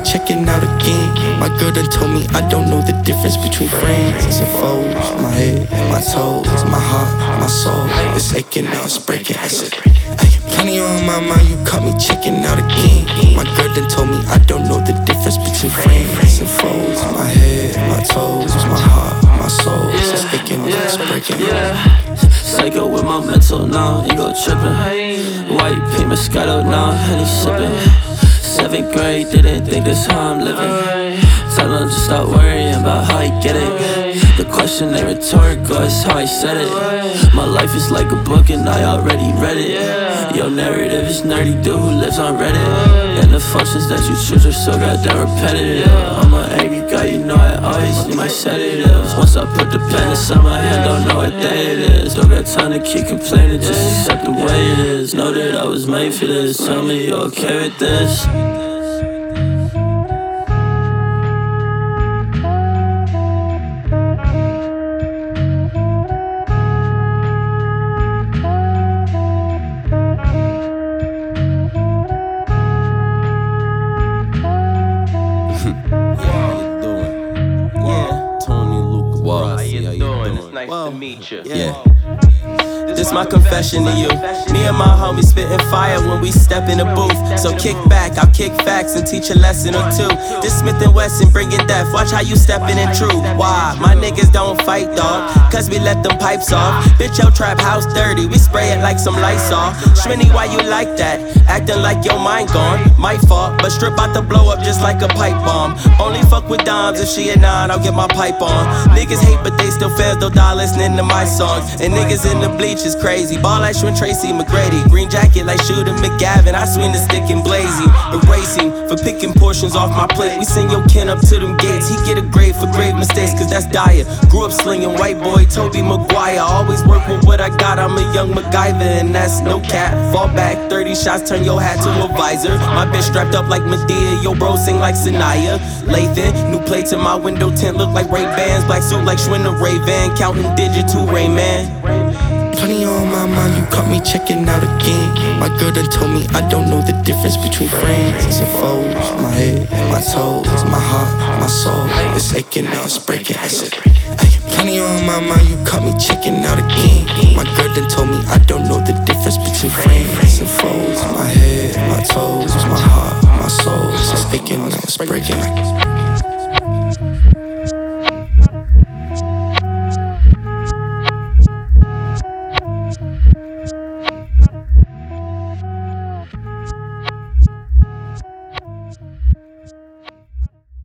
checking out again. My girl done told me I don't know the difference between friends and foes. My head, my toes, my heart, my soul. It's aching now, it's breaking. I said, plenty on my mind, you caught me checking out again. My girl done told me I don't know the difference between friends and foes. My head, my toes, my heart, my soul. It's aching now, it's breaking. Psycho with my mental now, ego trippin'. White paint Moscato now, Henny sippin'. 7th grade, didn't think this how I'm living. Tell them to stop worrying about how I get it. The question ain't rhetorical, it's how I said it. My life is like a book and I already read it. Your narrative is nerdy dude who lives on Reddit. And the functions that you choose are so goddamn repetitive. I'm an angry guy, you know I always need my sedatives. Once I put the pen inside my hand, don't know what day it is. Don't got time to keep complaining, just accept the way it is. Know that I was made for this, tell me you okay with this. Nice to meet you. Yeah. This my confession to you. Me and my homies spitting fire when we step in the booth. So kick back, I'll kick facts and teach a lesson or two. This Smith & Wesson bringing death, watch how you steppin' in true. Why? My niggas don't fight, dog, cause we let them pipes off. Bitch, your trap house dirty, we spray it like some Lysol. Shminny, why you like that? Acting like your mind gone. My fault, but strip out to blow up just like a pipe bomb. Only fuck with dimes, if she a 9, I'll get my pipe on. Niggas hate, but they still fans, though die listening to my songs. And niggas in the bleach is crazy. Ball like Schwinn Tracy McGrady. Green jacket like Shooter McGavin. I swing the stick and blazing. Erasing for picking portions off my plate. We send your kin up to them gates. He get a grade for grave mistakes, cause that's dire. Grew up slinging white boy, Toby Maguire. Always work with what I got, I'm a young MacGyver, and that's no cap. Fall back, 30 shots, turn your hat to a visor. My bitch strapped up like Medea, yo bro sing like Sanaya. Lathan, new plates in my window tint look like Ray-Bans. Black suit like Schwinn Ray-Van, counting digit to Rayman. Plenty on my mind, you caught me checking out again. My girl done told me I don't know the difference between friends and foes. My head, my toes, my heart, my soul. It's aching now, it's breaking. I said, plenty on my mind, you caught me checking out again. My girl done told me I don't know the difference between friends and foes. My head, my toes, my heart, my soul. It's aching now, it's breaking.